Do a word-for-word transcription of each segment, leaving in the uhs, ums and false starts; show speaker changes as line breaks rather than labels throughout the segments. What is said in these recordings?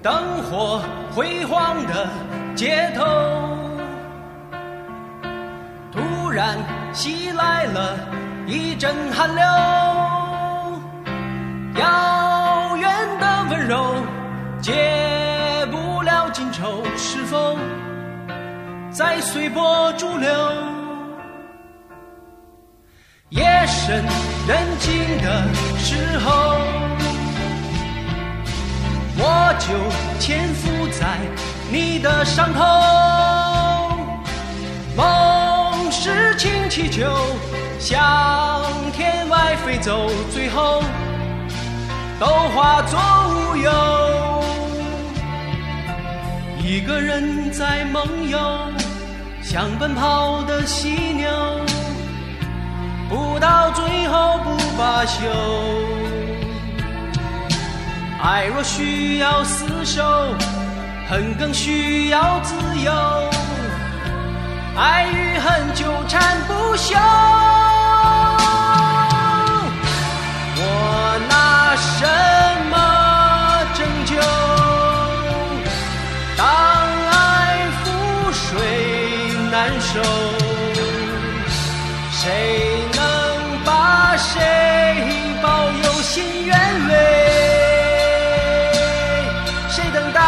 灯火辉煌的街头，突然袭来了一阵寒流，遥远的温柔解不了今愁，是否在随波逐流？夜深人静的时候，我就潜伏在你的伤口，梦是氢气球向天外飞走，最后都化作乌有。一个人在梦游，像奔跑的犀牛，不到最后不罢休。爱若需要厮守，恨更需要自由，爱与恨纠缠不休。我拿什么拯救？当爱覆水难收，谁能把谁保有心原味？谁等待？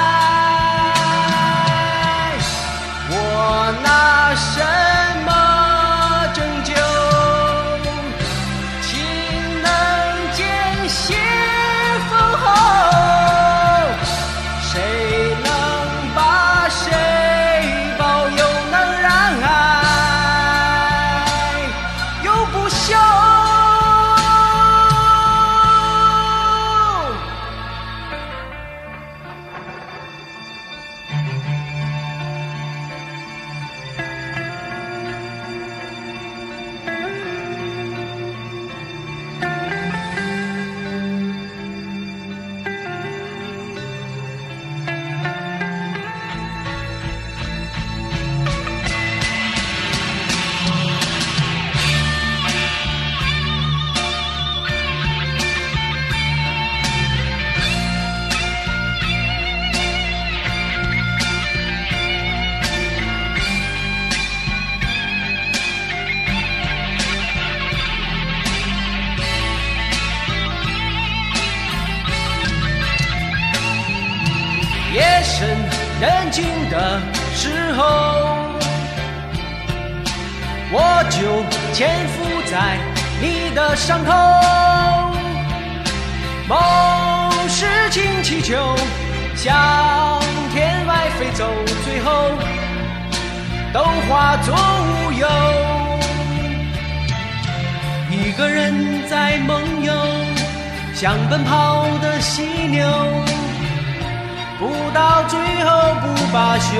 我拿什么拯救？情能见血封喉，谁能把谁保有能让爱永不朽？夜深人静的时候，我就潜伏在你的伤口，梦是氢气球向天外飞走，最后都化作乌有。一个人在梦游，像奔跑的犀牛，不到最后不罢休。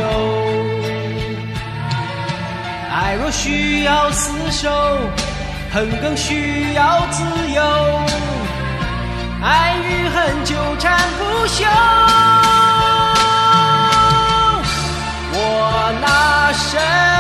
爱若需要厮守，恨更需要自由，爱与恨纠缠不休。我拿什